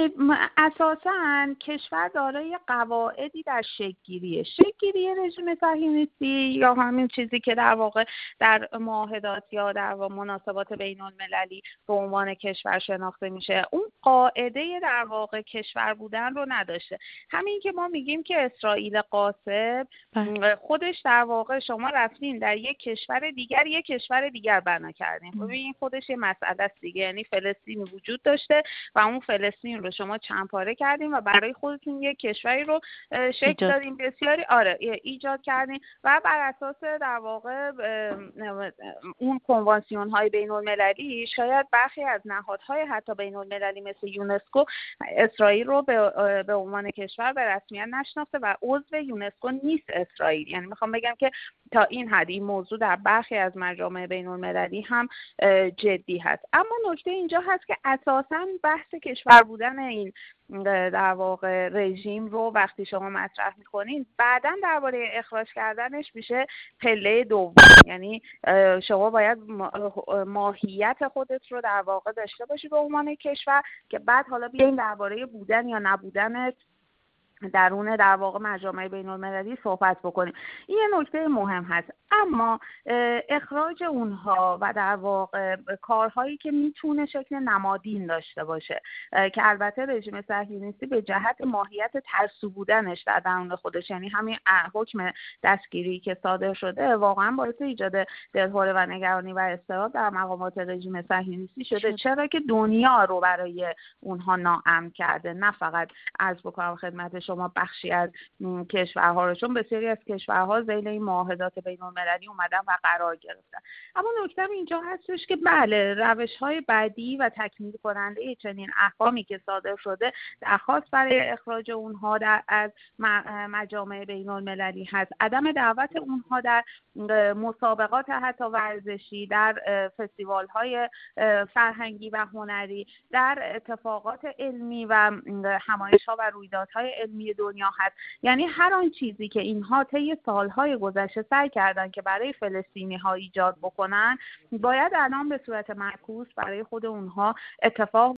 ببینید اساساً کشور دارای قواعدی در شکل‌گیری رژیم صهیونیستی یا همین چیزی که در واقع در معاهدات یا در مناسبات بین‌المللی به عنوان کشور شناخته میشه، اون قاعده در واقع کشور بودن رو نداشته. همین که ما میگیم که اسرائیل غاصب خودش در واقع شما رفتین در یک کشور دیگر بنا کردین. خب این خودش یه مسئله است دیگه، یعنی فلسطین وجود داشته و اون فلسطین رو شما چند پاره کردین و برای خودتون یک کشوری رو شکل دادین، بسیاری ایجاد کردین و بر اساس در واقع اون کنوانسیون های بین المللی شاید برخی از نهادهای حتی بین المللی مثل یونسکو اسرائیل رو به عنوان کشور به رسمیت نشناخته و عضو یونسکو نیست اسرائیل. یعنی میخوام بگم که تا این حد این موضوع در برخی از مجامع بین المللی هم جدی هست. اما نکته اینجا هست که اساساً بحث کشور بودن این در واقع رژیم رو وقتی شما مطرح میکنین بعداً درباره اخراج کردنش میشه پله دوم. یعنی شما باید ماهیت خودت رو در واقع داشته باشی به عنوان کشور که بعد حالا بیاین درباره بودن یا نبودنت درون در واقع مجامع بین المللی صحبت بکنیم. این یه نکته مهم هست. اما اخراج اونها و در واقع کارهایی که میتونه شکل نمادین داشته باشه که البته رژیم صهیونیستی به جهت ماهیت ترسو بودنش در درون خودش، یعنی همین حکم دستگیری که صادر شده واقعا باعث ایجاد دلهره و نگرانی و اضطراب در مقامات رژیم صهیونیستی شده. چرا که دنیا رو برای اونها ناامن کرده، نه فقط عرض بکنم خدمت شما بخشی از کشورها رو، چون بسیاری از کشورها ذیل این معاهدات بین‌المللی اومدن و قرار گرفتن. اما نکته اینجا هستش که بله، روش‌های بعدی و تکمیل کننده چنین احکامی که صادر شده درخواست برای اخراج اونها از مجامع بین‌المللی هست، عدم دعوت اونها در مسابقات حتی ورزشی، در فستیوال‌های فرهنگی و هنری، در اتفاقات علمی و همایش‌ها و رویدادهای علمی دنیا هست. یعنی هر آن چیزی که اینها طی سالهای گذشته سعی کردن که برای فلسطینی‌ها ایجاد بکنن باید الان به صورت معکوس برای خود اونها اتفاق